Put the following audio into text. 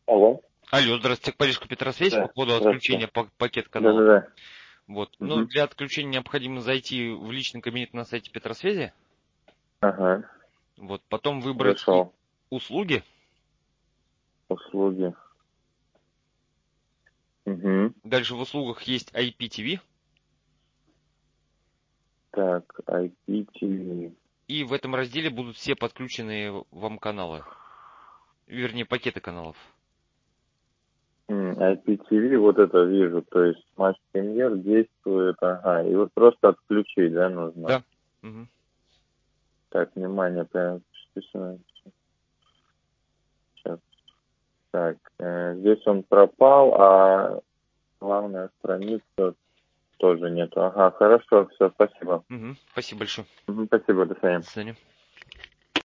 Алло. Алло, здравствуйте, Парижская Петросвязь по Да, поводу здравствуйте. отключения пакет каналов. Да-да-да. Вот. Но Угу. для отключения необходимо зайти в личный кабинет на сайте Петросвязи. Ага, Вот. Потом выбрать зашел. услуги. Услуги. Угу. Дальше в услугах есть IPTV. Так, IPTV. И в этом разделе будут все подключенные вам каналы. Вернее, пакеты каналов. IPTV, вот это вижу, то есть Матч Премьер действует, ага, и вот просто отключить, да, нужно. Да. Мгм. Так, внимание, прям сейчас. Так, здесь он пропал, а главная страница тоже нету. Ага, хорошо, все, спасибо. Спасибо большое. Спасибо, до До свидания. свидания.